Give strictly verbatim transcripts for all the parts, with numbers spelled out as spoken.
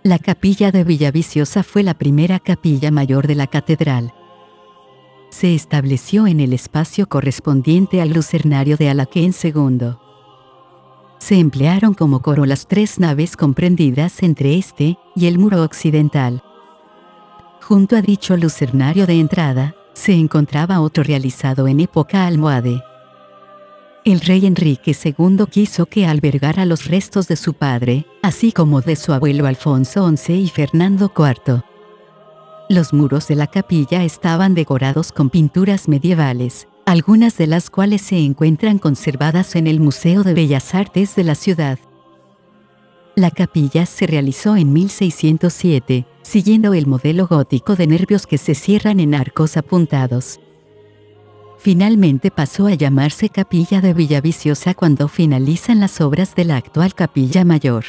La capilla de Villaviciosa fue la primera capilla mayor de la catedral. Se estableció en el espacio correspondiente al lucernario de Alaquén segundo. Se emplearon como coro las tres naves comprendidas entre este y el muro occidental. Junto a dicho lucernario de entrada, se encontraba otro realizado en época almohade. El rey Enrique segundo quiso que albergara los restos de su padre, así como de su abuelo Alfonso once y Fernando cuarto. Los muros de la capilla estaban decorados con pinturas medievales, algunas de las cuales se encuentran conservadas en el Museo de Bellas Artes de la ciudad. La capilla se realizó en mil seiscientos siete, siguiendo el modelo gótico de nervios que se cierran en arcos apuntados. Finalmente pasó a llamarse Capilla de Villaviciosa cuando finalizan las obras de la actual Capilla Mayor.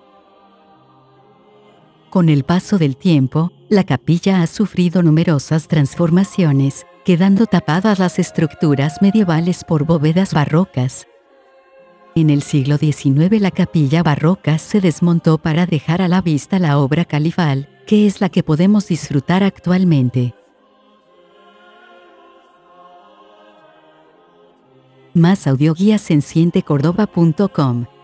Con el paso del tiempo, la capilla ha sufrido numerosas transformaciones, quedando tapadas las estructuras medievales por bóvedas barrocas. En el siglo diecinueve la capilla barroca se desmontó para dejar a la vista la obra califal, que es la que podemos disfrutar actualmente. Más audioguías en siente córdoba punto com